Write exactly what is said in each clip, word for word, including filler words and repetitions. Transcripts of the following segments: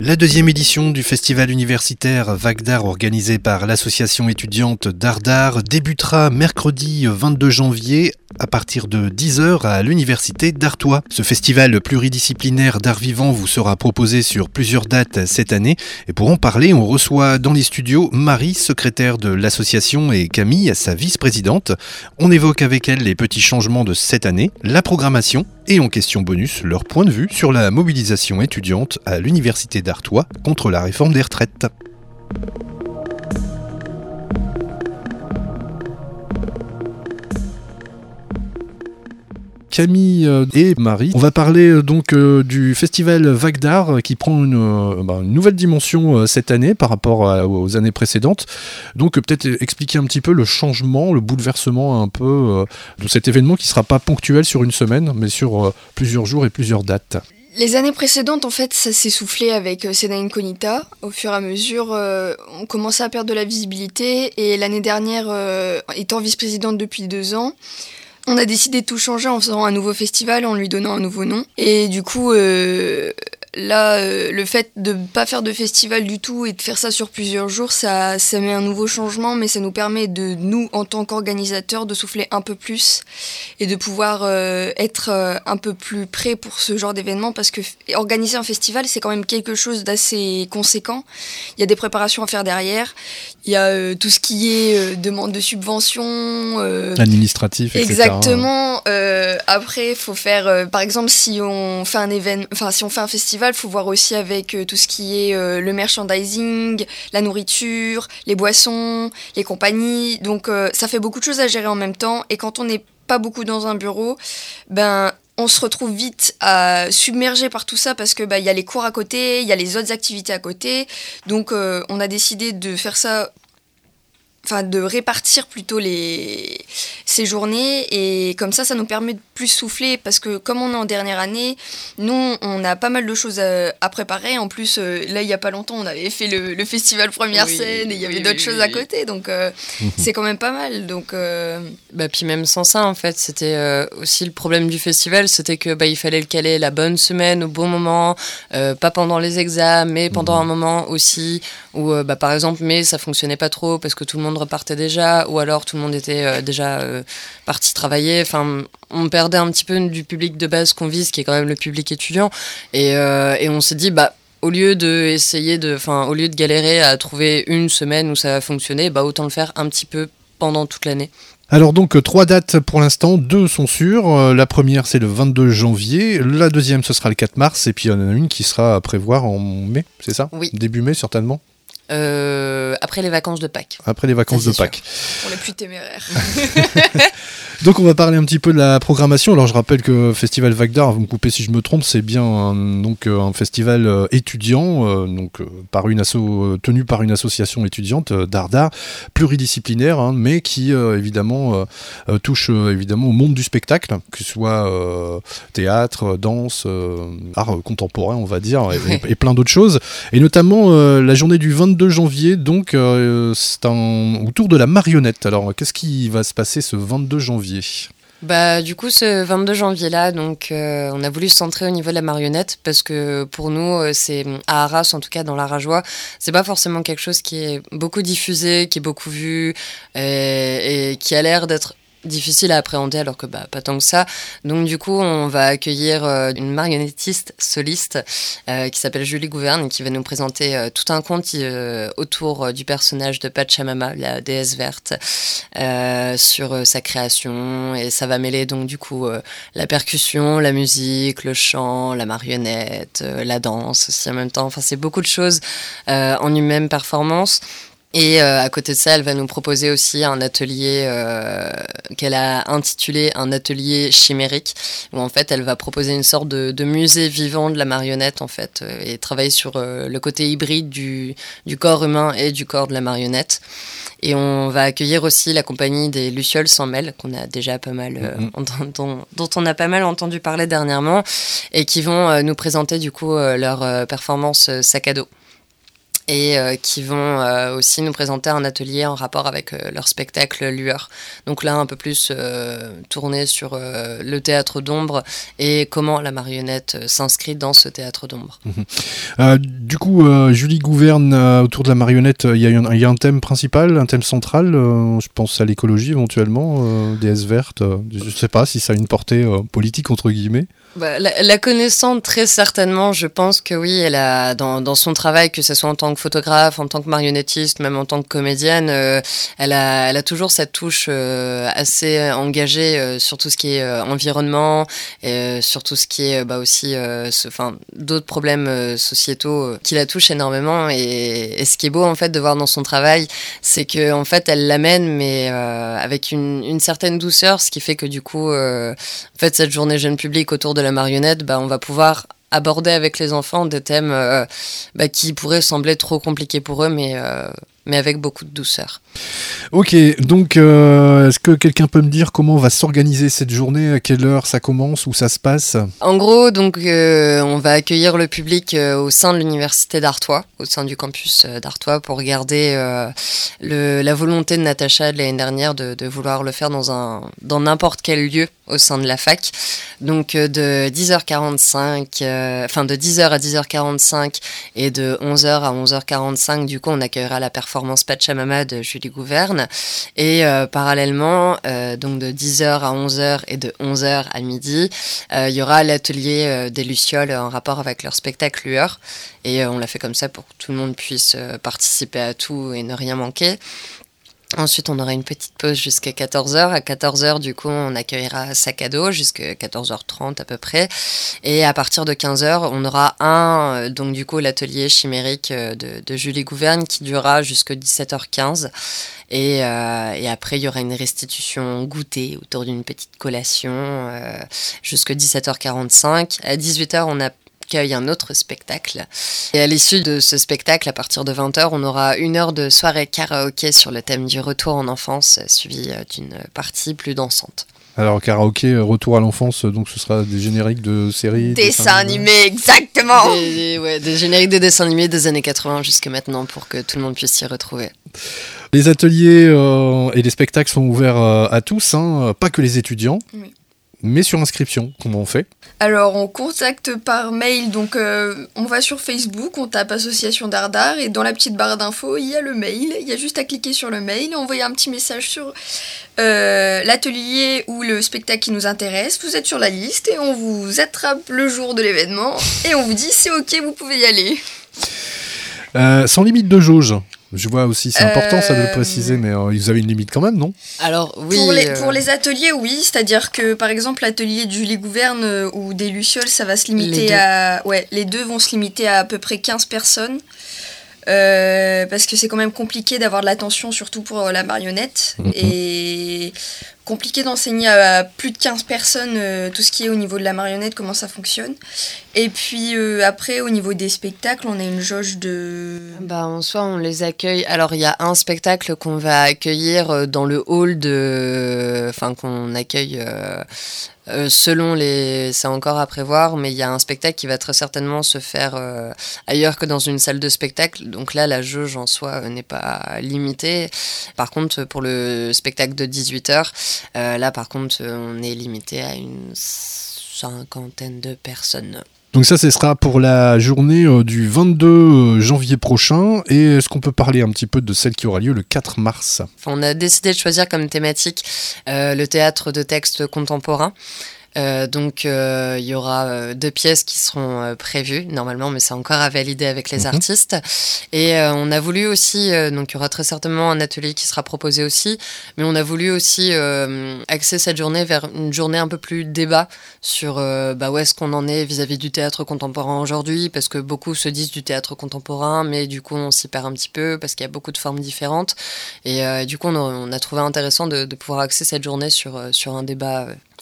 La deuxième édition du festival universitaire Vagues d'Art organisé par l'association étudiante Dardar débutera mercredi vingt-deux janvier à partir de dix heures à l'université d'Artois. Ce festival pluridisciplinaire d'art vivant vous sera proposé sur plusieurs dates cette année. Et pour en parler, on reçoit dans les studios Marie, secrétaire de l'association, et Camille, sa vice-présidente. On évoque avec elle les petits changements de cette année, la programmation et en question bonus, leur point de vue sur la mobilisation étudiante à l'université d'Artois contre la réforme des retraites. Camille et Marie, on va parler donc euh, du festival Vagues d'Art qui prend une, euh, bah, une nouvelle dimension euh, cette année par rapport à, aux années précédentes. Donc euh, peut-être expliquer un petit peu le changement, le bouleversement un peu euh, de cet événement qui ne sera pas ponctuel sur une semaine, mais sur euh, plusieurs jours et plusieurs dates. Les années précédentes, en fait, ça s'est soufflé avec Scena Incognita. Au fur et à mesure, euh, on commençait à perdre de la visibilité. Et l'année dernière, euh, étant vice-présidente depuis deux ans, on a décidé de tout changer en faisant un nouveau festival, en lui donnant un nouveau nom. Et du coup, euh, là, euh, le fait de ne pas faire de festival du tout et de faire ça sur plusieurs jours, ça, ça met un nouveau changement, mais ça nous permet de, nous, en tant qu'organisateurs, de souffler un peu plus et de pouvoir euh, être euh, un peu plus prêts pour ce genre d'événement, parce que f- organiser un festival, c'est quand même quelque chose d'assez conséquent. Il y a des préparations à faire derrière. Il y a euh, tout ce qui est euh, demande de subventions. Euh, Administratif, et cetera. Exactement. Euh, après, il faut faire, euh, par exemple, si on fait un événement, enfin, si on fait un festival, il faut voir aussi avec euh, tout ce qui est euh, le merchandising, la nourriture, les boissons, les compagnies. Donc, euh, ça fait beaucoup de choses à gérer en même temps. Et quand on n'est pas beaucoup dans un bureau, ben, on se retrouve vite à submerger par tout ça parce que bah, y a les cours à côté, il y a les autres activités à côté. Donc, euh, on a décidé de faire ça. Enfin, de répartir plutôt les... ces journées, et comme ça, ça nous permet de plus souffler, parce que comme on est en dernière année, nous, on a pas mal de choses à, à préparer. En plus, euh, là, il y a pas longtemps, on avait fait le, le festival Première oui, Scène, et il y avait oui, d'autres oui, choses oui. à côté, donc euh, mmh. c'est quand même pas mal. Donc, euh... bah, puis même sans ça, en fait, c'était euh, aussi le problème du festival, c'était que bah, il fallait le caler la bonne semaine, au bon moment, euh, pas pendant les examens, mais pendant mmh. un moment aussi où, euh, bah, par exemple, mais ça fonctionnait pas trop, parce que tout le monde repartait déjà, ou alors tout le monde était euh, déjà euh, parti travailler. Enfin, on perdait un petit peu du public de base qu'on vise, qui est quand même le public étudiant. Et, euh, et on s'est dit, bah, au lieu de essayer de, enfin, au lieu de galérer à trouver une semaine où ça va fonctionner, bah, autant le faire un petit peu pendant toute l'année. Alors donc, trois dates pour l'instant, deux sont sûres. La première, c'est le vingt-deux janvier. La deuxième, ce sera le quatre mars. Et puis, il y en a une qui sera à prévoir en mai, c'est ça ? Oui. Début mai, certainement. Euh, après les vacances de Pâques. Après les vacances ça, de Pâques. Pour les plus téméraires. Donc on va parler un petit peu de la programmation. Alors je rappelle que Festival Vagues d'Art, vous me coupez si je me trompe, c'est bien un, donc, un festival euh, étudiant, euh, donc, euh, par une asso, euh, tenu par une association étudiante, euh, Dardar, pluridisciplinaire, hein, mais qui euh, évidemment euh, euh, touche euh, évidemment au monde du spectacle, que ce soit euh, théâtre, danse, euh, art contemporain on va dire, et, et, et plein d'autres choses. Et notamment euh, la journée du vingt-deux janvier, donc euh, c'est un, autour de la marionnette. Alors qu'est-ce qui va se passer ce vingt-deux janvier ? Bah, du coup, ce vingt-deux janvier-là, donc, euh, on a voulu se centrer au niveau de la marionnette, parce que pour nous, c'est, à Arras, en tout cas dans l'Arageois, c'est pas forcément quelque chose qui est beaucoup diffusé, qui est beaucoup vu, et, et qui a l'air d'être difficile à appréhender, alors que bah, pas tant que ça. Donc du coup, on va accueillir euh, une marionnettiste soliste euh, qui s'appelle Julie Gouverne, et qui va nous présenter euh, tout un conte euh, autour euh, du personnage de Pachamama, la déesse verte, euh, sur euh, sa création, et ça va mêler donc du coup euh, la percussion, la musique, le chant, la marionnette, euh, la danse aussi en même temps. Enfin, c'est beaucoup de choses euh, en une même performance. Et euh, à côté de ça, elle va nous proposer aussi un atelier euh, qu'elle a intitulé un atelier chimérique, où en fait elle va proposer une sorte de, de musée vivant de la marionnette en fait, euh, et travailler sur euh, le côté hybride du, du corps humain et du corps de la marionnette. Et on va accueillir aussi la compagnie des Lucioles sans mêle, qu'on a déjà pas mal, euh, mm-hmm. dont, dont on a pas mal entendu parler dernièrement, et qui vont euh, nous présenter du coup euh, leur euh, performance euh, sac à dos. et euh, qui vont euh, aussi nous présenter un atelier en rapport avec euh, leur spectacle Lueur. Donc là, un peu plus euh, tourné sur euh, le théâtre d'ombre et comment la marionnette euh, s'inscrit dans ce théâtre d'ombre. Mmh. Euh, du coup, euh, Julie Gouverne, euh, autour de la marionnette, il y, y a un thème principal, un thème central, euh, je pense à l'écologie éventuellement, euh, déesse verte, euh, je ne sais pas si ça a une portée euh, politique entre guillemets. Bah, la, la connaissant très certainement, je pense que oui, elle a dans, dans son travail, que ce soit en tant que photographe, en tant que marionnettiste, même en tant que comédienne, euh, elle, a, elle a toujours cette touche euh, assez engagée euh, sur tout ce qui est euh, environnement, et, euh, sur tout ce qui est bah, aussi euh, ce, d'autres problèmes euh, sociétaux euh, qui la touchent énormément. Et, et ce qui est beau en fait de voir dans son travail, c'est que en fait elle l'amène, mais euh, avec une, une certaine douceur, ce qui fait que du coup, euh, en fait cette journée jeune public autour de la marionnette, bah, on va pouvoir aborder avec les enfants des thèmes euh, bah, qui pourraient sembler trop compliqués pour eux, mais, euh, mais avec beaucoup de douceur. Ok, donc euh, est-ce que quelqu'un peut me dire comment va s'organiser cette journée, à quelle heure ça commence, où ça se passe ? En gros, donc, euh, on va accueillir le public euh, au sein de l'université d'Artois, au sein du campus euh, d'Artois, pour regarder euh, le, la volonté de Natacha de l'année dernière de, de vouloir le faire dans, un, dans n'importe quel lieu au sein de la fac. Donc euh, de dix heures quarante-cinq, euh, enfin de dix heures à dix heures quarante-cinq et de onze heures à onze heures quarante-cinq, du coup on accueillera la performance Pachamama de Julie Gouverne. Et euh, parallèlement, euh, donc de dix heures à onze heures et de onze heures à midi, euh, il y aura l'atelier euh, des Lucioles en rapport avec leur spectacle Lueur. Et euh, on l'a fait comme ça pour que tout le monde puisse euh, participer à tout et ne rien manquer. Ensuite, on aura une petite pause jusqu'à quatorze heures. À quatorze heures, du coup, on accueillera Sac à dos jusqu'à quatorze heures trente à peu près. Et à partir de quinze heures, on aura un, donc du coup, l'atelier chimérique de, de Julie Gouverne qui durera jusqu'à dix-sept heures quinze. Et, euh, et après, il y aura une restitution goûter autour d'une petite collation euh, jusqu'à dix-sept heures quarante-cinq. À dix-huit heures, on a accueille un autre spectacle. Et à l'issue de ce spectacle, à partir de vingt heures, on aura une heure de soirée karaoké sur le thème du retour en enfance, suivi d'une partie plus dansante. Alors karaoké, retour à l'enfance, donc ce sera des génériques de séries, dessins animés, exactement. Des, des, ouais, des génériques de dessins animés des années quatre-vingts jusque maintenant pour que tout le monde puisse s'y retrouver. Les ateliers euh, et les spectacles sont ouverts euh, à tous, hein, pas que les étudiants. Oui. Mais sur inscription, comment on fait ? Alors, on contacte par mail, donc euh, on va sur Facebook, on tape Association Dardar, et dans la petite barre d'infos, il y a le mail. Il y a juste à cliquer sur le mail et envoyer un petit message sur euh, l'atelier ou le spectacle qui nous intéresse. Vous êtes sur la liste et on vous attrape le jour de l'événement et on vous dit c'est ok, vous pouvez y aller. Euh, sans limite de jauge. Je vois aussi, c'est important euh... ça de le préciser, mais euh, vous avez une limite quand même, non ? Alors oui. Pour les, euh... pour les ateliers, oui, c'est-à-dire que par exemple l'atelier de Julie Gouverne euh, ou des Lucioles, ça va se limiter à, ouais, les deux vont se limiter à à peu près quinze personnes. Euh, parce que c'est quand même compliqué d'avoir de l'attention, surtout pour la marionnette, mmh. et compliqué d'enseigner à plus de quinze personnes euh, tout ce qui est au niveau de la marionnette, comment ça fonctionne. Et puis euh, après, au niveau des spectacles, on a une jauge de... Bah, en soi, on les accueille. Alors, il y a un spectacle qu'on va accueillir dans le hall de... Enfin, qu'on accueille... Euh... Euh, selon les... C'est encore à prévoir, mais il y a un spectacle qui va très certainement se faire euh, ailleurs que dans une salle de spectacle. Donc là, la jauge en soi euh, n'est pas limitée. Par contre, pour le spectacle de dix-huit heures, euh, là, par contre, on est limité à une cinquantaine de personnes. Donc ça, ce sera pour la journée euh, du vingt-deux janvier prochain. Et est-ce qu'on peut parler un petit peu de celle qui aura lieu le quatre mars ? Enfin, on a décidé de choisir comme thématique euh, le théâtre de texte contemporain. Euh, donc euh, il y aura euh, deux pièces qui seront euh, prévues normalement, mais c'est encore à valider avec les mmh. artistes. Et euh, on a voulu aussi, euh, donc il y aura très certainement un atelier qui sera proposé aussi, mais on a voulu aussi euh, axer cette journée vers une journée un peu plus débat sur euh, bah, où est-ce qu'on en est vis-à-vis du théâtre contemporain aujourd'hui, parce que beaucoup se disent du théâtre contemporain, mais du coup on s'y perd un petit peu parce qu'il y a beaucoup de formes différentes. Et euh, du coup on a, on a trouvé intéressant de, de pouvoir axer cette journée sur, sur un débat euh,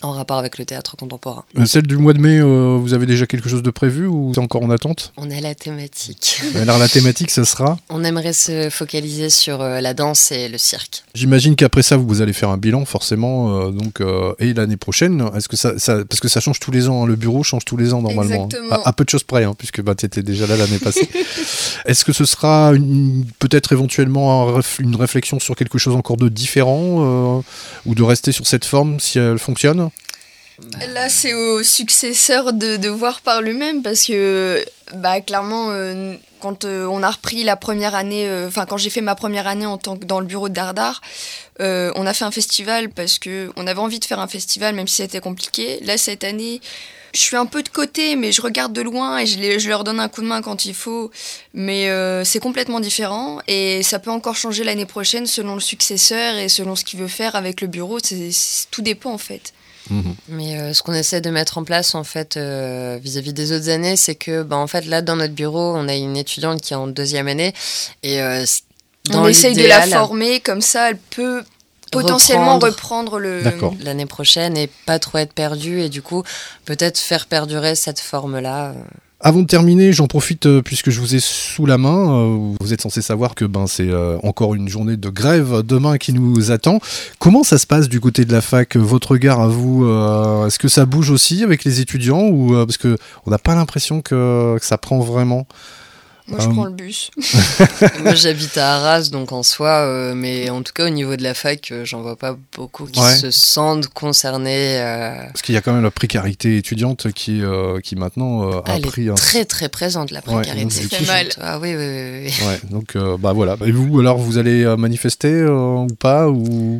en rapport avec le théâtre contemporain. Euh, celle du mois de mai, euh, vous avez déjà quelque chose de prévu ou c'est encore en attente ? On est à la thématique. Alors la thématique, ce sera ? On aimerait se focaliser sur euh, la danse et le cirque. J'imagine qu'après ça, vous allez faire un bilan forcément. Euh, donc, euh, et l'année prochaine, est-ce que ça, ça, parce que ça change tous les ans, hein, le bureau change tous les ans normalement. Exactement. Hein, à, à peu de choses près, hein, puisque bah, tu étais déjà là l'année passée. Est-ce que ce sera une, peut-être éventuellement un ref, une réflexion sur quelque chose encore de différent euh, ou de rester sur cette forme si elle fonctionne ? Là, c'est au successeur de, de voir par lui-même parce que, bah, clairement, euh, quand euh, on a repris la première année, enfin, euh, quand j'ai fait ma première année en tant que dans le bureau de Dardar, euh, on a fait un festival parce qu'on avait envie de faire un festival, même si c'était compliqué. Là, cette année, je suis un peu de côté, mais je regarde de loin et je, les, je leur donne un coup de main quand il faut. Mais euh, c'est complètement différent et ça peut encore changer l'année prochaine selon le successeur et selon ce qu'il veut faire avec le bureau. C'est, c'est, tout dépend, en fait. Mmh. Mais euh, ce qu'on essaie de mettre en place en fait euh, vis-à-vis des autres années, c'est que bah, en fait là dans notre bureau on a une étudiante qui est en deuxième année et euh, dans on essaye de la former comme ça elle peut potentiellement reprendre, reprendre le l'année prochaine et pas trop être perdue et du coup peut-être faire perdurer cette forme là. Avant de terminer, j'en profite euh, puisque je vous ai sous la main. Euh, vous êtes censé savoir que ben, c'est euh, encore une journée de grève demain qui nous attend. Comment ça se passe du côté de la fac ? Votre regard à vous, euh, est-ce que ça bouge aussi avec les étudiants ou euh, parce qu'on n'a pas l'impression que, que ça prend vraiment ? Moi, je euh... prends le bus. Moi, j'habite à Arras, donc en soi, euh, mais en tout cas, au niveau de la fac, euh, j'en vois pas beaucoup qui ouais. se sentent concernés. Euh... Parce qu'il y a quand même la précarité étudiante qui, euh, qui maintenant euh, a Elle pris... Elle est un... très, très présente, la précarité. Ouais, c'est fait mal. Ah oui, oui, oui. oui. Ouais, donc, euh, bah voilà. Et vous, alors, vous allez manifester euh, ou pas ou...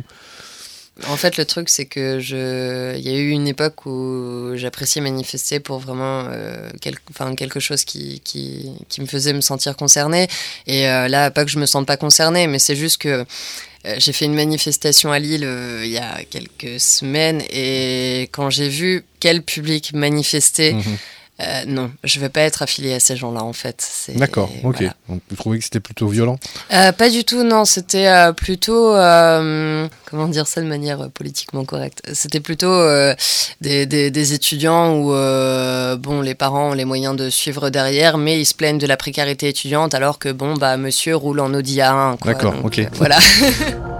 En fait, le truc, c'est que je... il y a eu une époque où j'appréciais manifester pour vraiment euh, quel... enfin, quelque chose qui, qui, qui me faisait me sentir concernée. Et euh, là, pas que je me sente pas concernée, mais c'est juste que euh, j'ai fait une manifestation à Lille euh, il y a quelques semaines. Et quand j'ai vu quel public manifestait, mmh. Euh, non, je ne vais pas être affiliée à ces gens-là en fait. C'est, D'accord, ok. Voilà. Donc vous trouvez que c'était plutôt violent ? euh, Pas du tout, non. C'était euh, plutôt, euh, comment dire ça de manière euh, politiquement correcte ? C'était plutôt euh, des, des, des étudiants où euh, bon, les parents ont les moyens de suivre derrière, mais ils se plaignent de la précarité étudiante alors que bon, bah, monsieur roule en Audi A un. Quoi, D'accord, donc, ok. Euh, voilà.